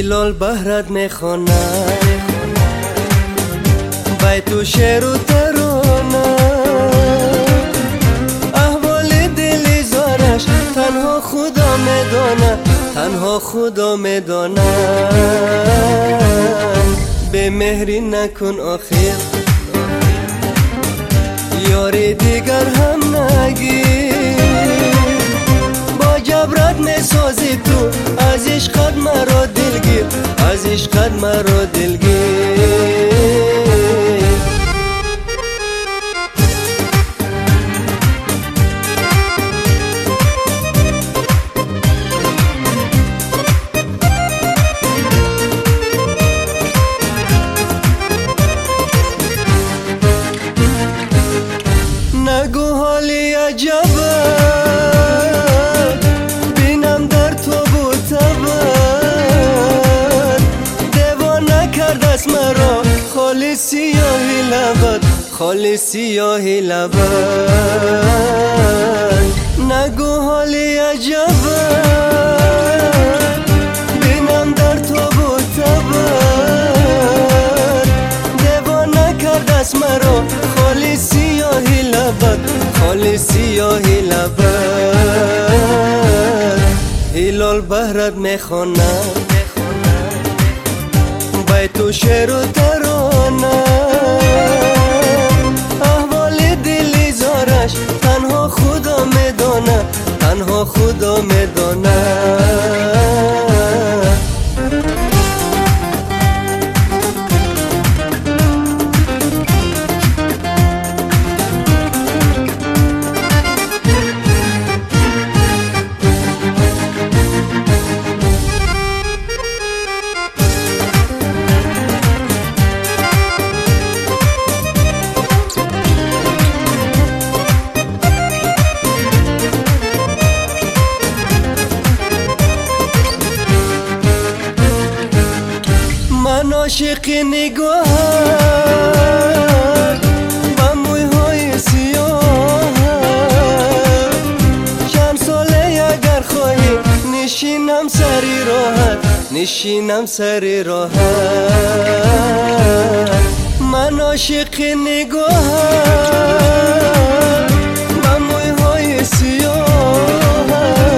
هلال بهرت میخوانم بیت و شعر و ترانه احوال دل زارش تنها خدا میدانه تنها خدا میدانه به مهری نکن آخر یاری دیگر هم نگیر با جبرت میسازی تو از عشقت مرا دلگیر از عشقت مرا دلگیر نگو حالی عجبه بینم در تو بوتبت دیوانه کرد از مرا خالی سیاهی لبت خالی سیاهی لبت نگو حالی عجبه بینم در تو بوتبت دیوانه کرد از مرا خالی سیاهی لبت خالی سیاهی لبت هلال بهرت میخوانم بیت و شعر و ترانه احوال دل زارش تنها خدا میدانه تنها خدا میدانه من عاشق نگاهت با موهای سیاه چند ساله اگر خواهی نشینم سری راحت نشینم سری راحت من عاشق نگاهت با موهای سیاه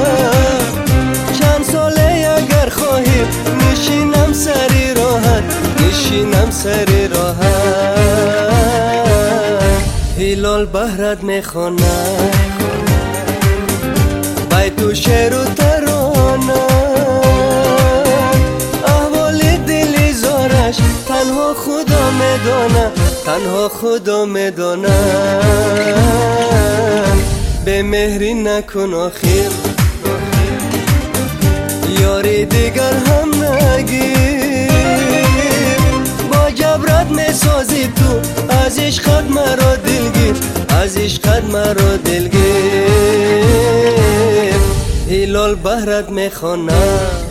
چند ساله اگر خواهی نشینم سری راحت نشینم سری راحت هلال بهرت میخوانم بیت و شعر و ترانه احوال دل زارش تنها خدا میدانه تنها خدا میدانه به مهری نکن آخر یاری دیگر هم نگیر با جبرت میسازی تو از عشقت مرا دلگیر از عشقت مرا دلگیر هلال بهرت میخوانم